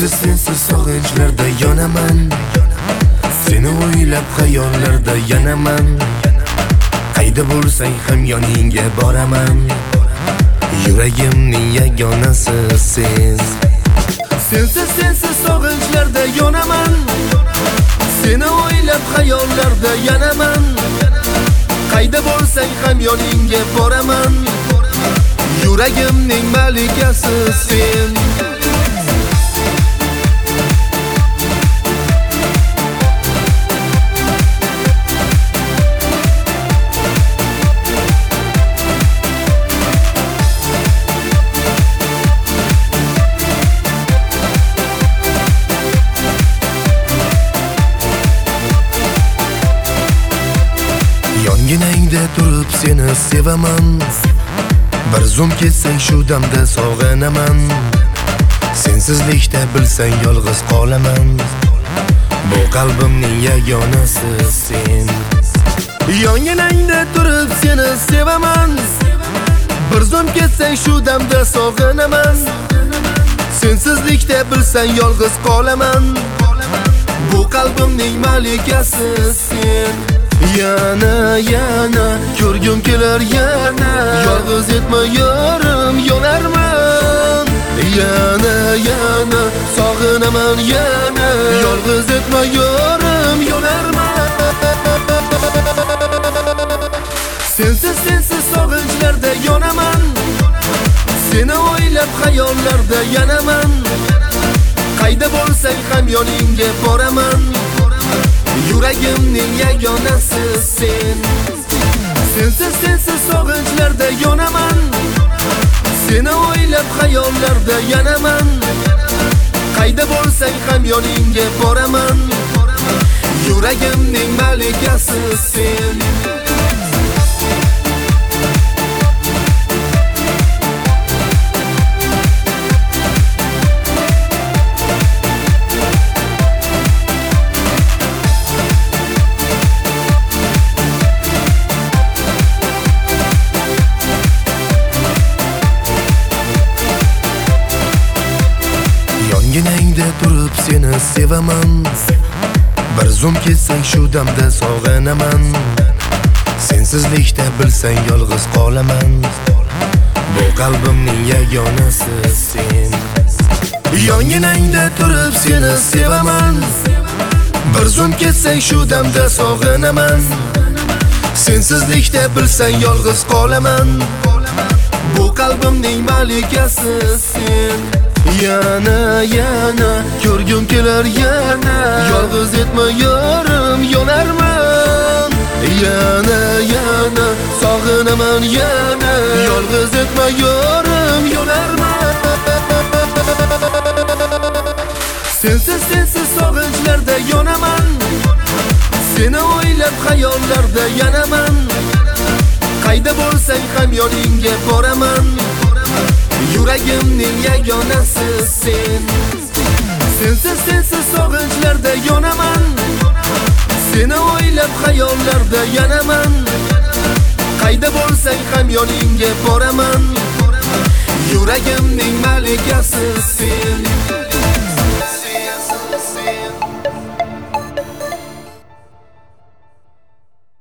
sensiz sog'inchlarda yonaman. Seni o'ylab xayollarda yanaman. Qayda bo'lsang ham yoningga boraman. Yuragimning yagonasi sen. Sensiz sog'inchlarda yonaman. Seni o'ylab xayollarda yanaman. Qayda bo'lsang ham yoningga boraman. Yuragimning malikasi sen. Yonginangda turib seni sevaman. Bir zum ketsang shu damda sog'inaman. Sensizlikda bilsang yolg'iz qolaman. Bu qalbimning yagonasi sen. Yonginangda turib seni sevaman. Bir zum ketsang shu damda sog'inaman. Sensizlikda bilsang yolg'iz qolaman. Bu qalbimning malikasi sen. Yana ko'rgim kelar yana. Yolg'iz etma yorim yonarman. Yana sog'inaman yana. Yolg'iz etma yorim yonarman. Sensiz sog'inchlarda yonaman. Seni o'ylab xayollarda yanaman. Qayda bo'lsang ham yoningga boraman. Yuragimning yagonasi sen. Sensiz sog'inchlarda yonaman. Seni o'ylab xayollarda yanaman. Qayda bo'lsang ham yoningga boraman. Yuragimning malikasi sen. Yonginangda turib seni sevaman. Bir zum ketsang shu damda sog'inaman. Sensizlikda bilsang yolg'iz qolaman. Bu qalbimning yagonasi sen. Yonginangda turib seni sevaman. Bir zum ketsang shu damda sog'inaman. Sensizlikda bilsang yolg'iz qolaman. Bu qalbimning malikasi sen. Yana ko'rgim kelar yana. Yolg'iz etma yorim yonarman. Yana sog'inaman yana. Yolg'iz etma yorim yonarman. Sensiz sog'inchlarda yonaman. Seni o'ylab xayollarda yanaman. Qayda bo'lsang ham yoningga boraman. Yuragimning yagonasi sen. Sensiz sog'inchlarda yonaman. Seni o'ylab xayollarda yanaman. Qayda bo'lsang ham yoningga boraman. Yuragimning malikasi sen.